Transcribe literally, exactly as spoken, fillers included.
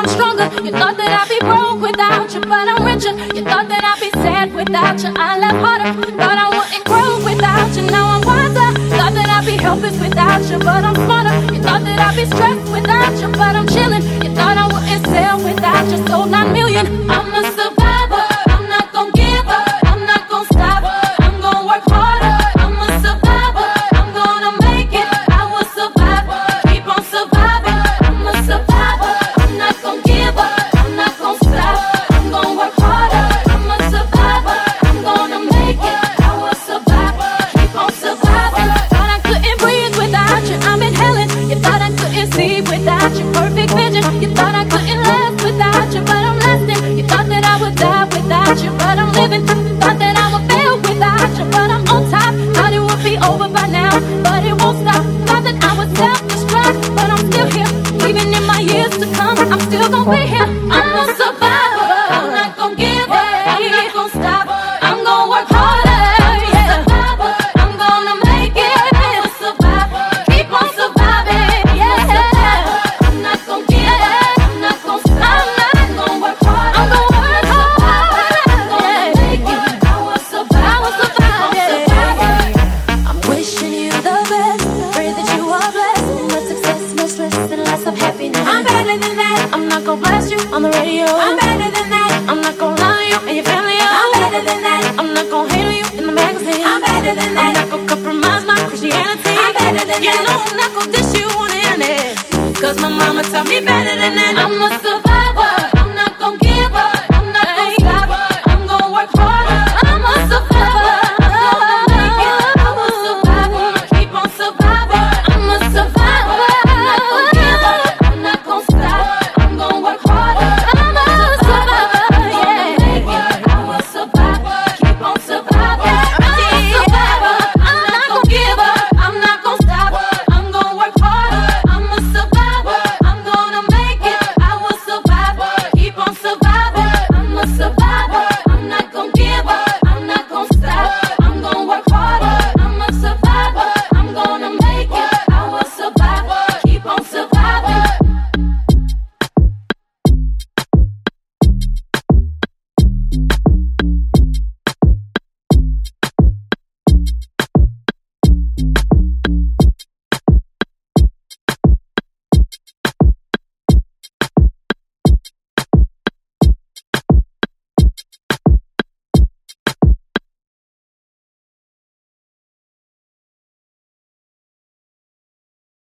I'm stronger. You thought that I'd be broke without you, but I'm richer. You thought that I'd be sad without you, I laugh harder. Thought I wouldn't grow without you, now I'm wiser. Thought that I'd be helpless without you, but I'm smarter. You thought that I'd be stressed without you, but I'm chilling. You thought I wouldn't sell without you, sold nine million. I'm a survivor, I'm not gon' give up, I'm not gon' stop, I'm gon' work harder. I'm a survivor, I'm gonna make it, I will survive, keep on surviving. I'm a survivor, I'm not gon' give up, I'm not gon' stop, I'm gon' work harder. I'm a survivor, I'm gonna make it, I will survive, keep on surviving. Thought I couldn't breathe without you, I'm inhaling. You thought I couldn't see without your perfect vision. You thought I couldn't last without you, but I'm lasting. You thought that I would die without you, but I'm living. Thought that I would fail without you, but I'm on top. Thought it would be over by now, but it won't stop. Thought that I would self-destruct, but I'm still here. Even in my years to come, I'm still gonna be here. I'm a survivor, I'm not gonna give up, I'm not gonna stop, I'm gonna work harder. Yeah. I'm gonna make it, I'm a survivor, keep on surviving. Yeah. I'm not gonna give up, I'm not gonna stop, I'm gonna work harder. I'm gonna work harder. I'm gonna make it, I will survive, I will survive. Yeah. I'm wishing you the best, pray that you are blessed, much success, much less and lots of happiness. I'm better than that, I'm not gonna blast you on the radio. I'm better than that, I'm not gonna lie to you and your family. I'm better than that, I'm not gonna hate on you in the magazine. I'm better than that, I'm not gonna compromise my Christianity. I'm better than that, you know I'm not gonna dish you on the internet, cause my mama taught me better than that. I'm a survivor.